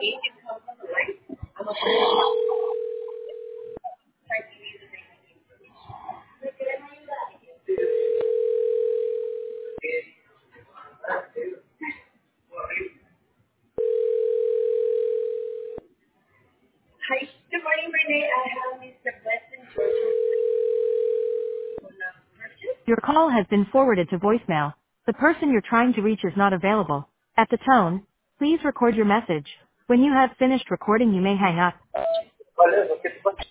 Hi, good morning, Renee. I have Mr. Weston George on the person. Your call has been forwarded to voicemail. The person you're trying to reach is not available. At the tone, please record your message. When you have finished recording, you may hang up. Olha, você